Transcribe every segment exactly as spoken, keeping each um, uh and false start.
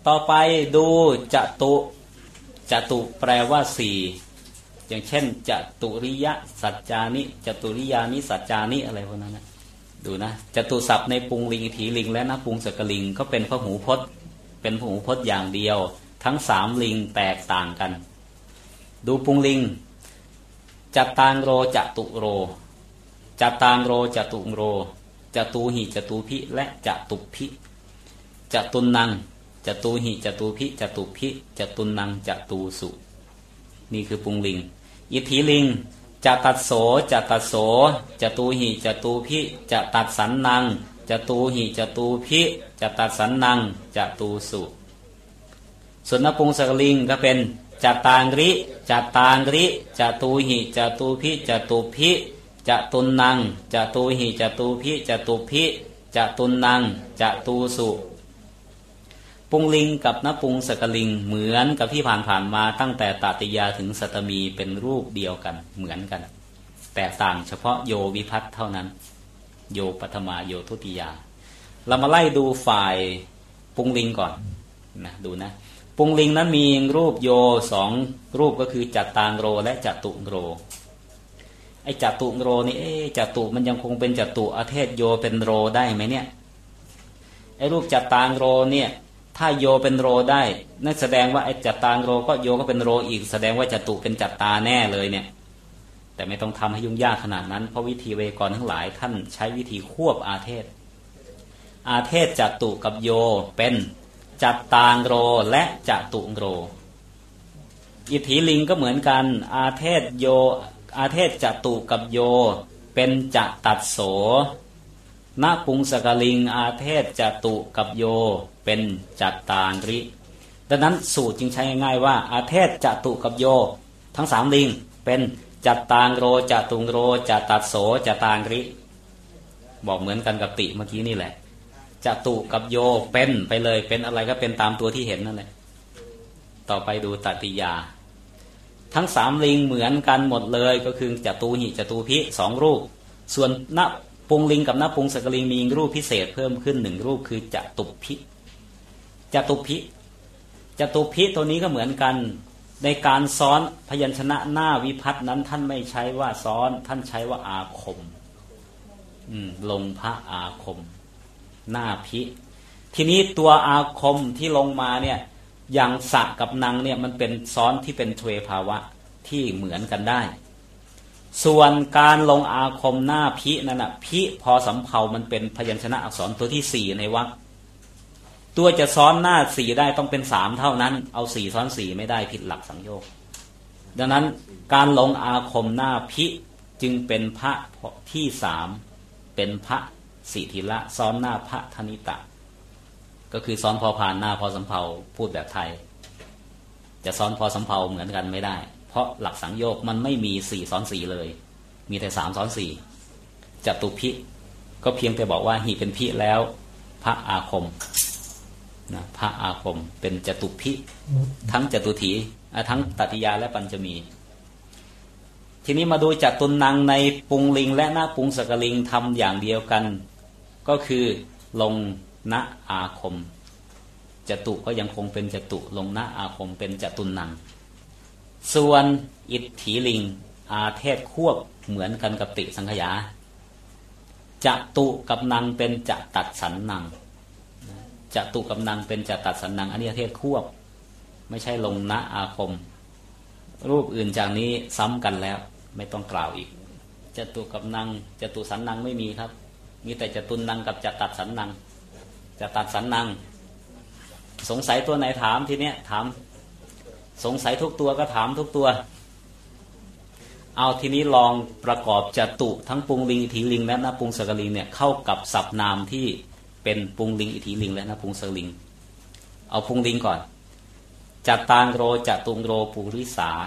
ต่อไปดูจตุจตุแปลว่าสี่อย่างเช่นจตุริยสัจจานิจตุริยานิสัจจานิอะไรพวกนั้นนะดูนะจตุศัพท์ในปุงลิงอิทธิลิงและนปุงสกลิงก็เป็นพหูพจน์เป็นพหูพจน์อย่างเดียวทั้งสามลิงแตกต่างกันดูปุงลิงจตางโรจตุโรจตางโรจตุโรจตูหิจตูพิและจตุพิจตุนังจตูหิจตูพิจตุพิจตุนังจตูสุนี่คือปุงลิงอิทธิลิงจตัสโสจตัสโสจตูหิจตูพิจตัสสันนังจตูหิจตูพิจตัสสันนังจตูสุส่วนนปุงสกลิงก็เป็นจตางริจตางริจตูหิจตูพิจตุพิจตุนังจตูหิจตูพิจตุพิจตุนังจตูสุปุงลิงกับนปุงสกลิงเหมือนกับที่ผ่านๆมาตั้งแต่ตติยาถึงสัตตมีเป็นรูปเดียวกันเหมือนกันแตกต่างเฉพาะโยวิภัตเท่านั้นโยปัทมาโยทุติยาเรามาไล่ดูฝ่ายปุงลิงก่อนนะดูนะปุงลิงนั้นมีรูปโยสองรูปก็คือจัตตางโรและจตุโรไอ้จตุโรนี่เอ๊ะจตุมันยังคงเป็นจตุอเทศโยเป็นโรได้ไหมเนี่ยไอ้รูปจัตตางโรเนี่ยถ้าโยเป็นโรได้นั่นแสดงว่าไอ้จัตตางโรก็โยก็เป็นโรอีกแสดงว่าจตุเป็นจัตตาแน่เลยเนี่ยแต่ไม่ต้องทำให้ยุ่งยากขนาดนั้นเพราะวิธีเวกรณ์ทั้งหลายท่านใช้วิธีควบอาเทศอาเทศจตุกับโยเป็นจัตตางโรและจตุโรอิทธิลิงก็เหมือนกันอาเทศโยอาเทศจตุกับโยเป็นจตัสโสนปุงสกลิงอาเทศจตุกับโยเป็นจัตตางริดังนั้นสูตรจึงใช้ง่ายๆว่าอาเทศจตุกับโยทั้งสามลิงเป็นจัตตางโรจตุงโรจตัสโสจตางริบอกเหมือนกันกับติเมื่อกี้นี่แหละจตุกับโยเป็นไปเลยเป็นอะไรก็เป็นตามตัวที่เห็นนั่นแหละต่อไปดูตติยาทั้งสามลิงเหมือนกันหมดเลยก็คือจตูหิจตูพิสองรูปส่วนนปุงลิงกับนปุงสกลิงมีรูปพิเศษเพิ่มขึ้นหนึ่งรูปคือจตุพิจตุพิจตุพิตัวนี้ก็เหมือนกันในการซ้อนพยัญชนะหน้าวิภัตนั้นท่านไม่ใช้ว่าซ้อนท่านใช้ว่าอาคมอืมลงพระอาคมหน้าพิทีนี้ตัวอาคมที่ลงมาเนี่ยอย่างสะกับนังเนี่ยมันเป็นซ้อนที่เป็นทเวภาวะที่เหมือนกันได้ส่วนการลงอาคมหน้าพินั่นน่ะพิพอสำเภามันเป็นพยัญชนะอักษรตัวที่สี่ในวรรคตัวจะซ้อนหน้าสี่ได้ต้องเป็นสามเท่านั้นเอาสี่ซ้อนสี่ไม่ได้ผิดหลักสังโยคดังนั้นการลงอาคมหน้าพิจึงเป็นพระที่สามเป็นพระสิทิละซ้อนหน้าพระธนิตะก็คือซ้อนพอพานหน้าพอสำเภาพูดแบบไทยจะซ้อนพอสำเภาเหมือนกันไม่ได้เพราะหลักสังโยคมันไม่มีสี่ซ้อนสี่เลยมีแต่สามซ้อนสี่จตุพิก็เพียงแต่บอกว่าหิเป็นพิแล้วพระอาคมนะพระอาคมเป็นจตุพิทั้งจตุถีทั้งตติยาและปัญจมีทีนี้มาดูจตุนังในปุงลิงและหน้าปุงสกลิงทำอย่างเดียวกันก็คือลงณอาคมจตุก็ยังคงเป็นจตุลงณอาคมเป็นจตุนังส่วนอิทธิลิงอาเทศควบเหมือนกันกับติสังขยาจตุกับนังเป็นจตัดสันนังจตุกับนังเป็นจตัดสันนังอันนี้อาเทศควบไม่ใช่ลงณอาคมรูปอื่นจากนี้ซ้ำกันแล้วไม่ต้องกล่าวอีกจตุกับนังจตุสันนังไม่มีครับมีแต่จตุนังกับจตัดสันนังจตัดสันนังสงสัยตัวไหนถามทีเนี้ยถามสงสัยทุกตัวก็ถามทุกตัวเอาทีนี้ลองประกอบจตุทั้งปุงลิงอิทธิลิงและนปุงสกลิงเนี่ยเข้ากับศัพท์นามที่เป็นปุงลิงอิทธิลิงและนปุงสกลิงเอาปุงลิงก่อนจัตตางโรจตุงโรปุริสา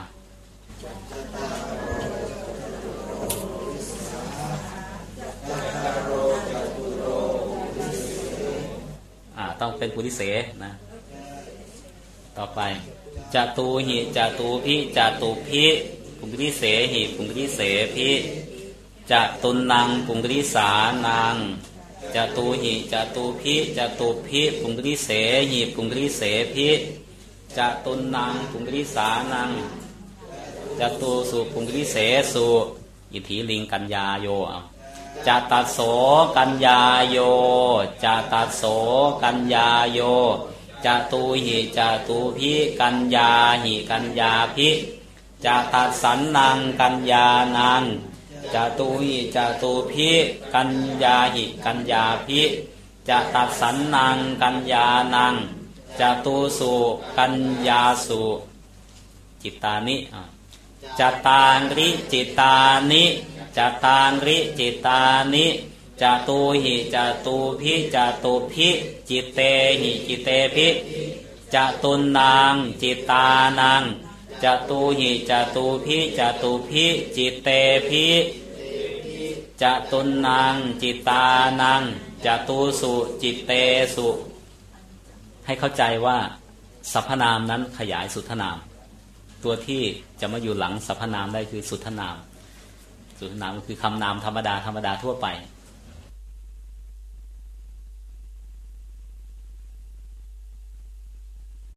อ่าต้องเป็นปุริเสนะต่อไปจตุหิจตุพิจตุพิปุริเสหิปุริเสพิจตุนังปุริสานังจจตุหิจตุพิจตุพิปุงริเสหิปุงริเสพิจตุนังปุงริสานังจตุสุปุงริเสสุอิทธิลิงกัญญาโยจตัสโสกัญญาโยจตัสโสกัญญาโยจตุหิจตุพิกัญญาหิกัญญาพิจตัสสันนังกัญญานังจตุหิจตุพิกัญญาหิกัญญาพิจตัสสันนังกัญญานังจตุสุกัญญาสุจิตตานิจตานริจิตตานิจตานริจิตตานิจตุหิจตุพิจตุพิจิตเตหิจิตเตพิจตุนังจิตตานังจตุหิจตุพิจตุพิจิตเตพิจตุนังจิตตานังจตุสุจิตเตสุให้เข้าใจว่าสรรพนามนั้นขยายสุทธนามตัวที่จะมาอยู่หลังสรรพนามได้คือสุทธนามสุทธนามก็คือคำนามธรรมดาธรรมดาทั่วไป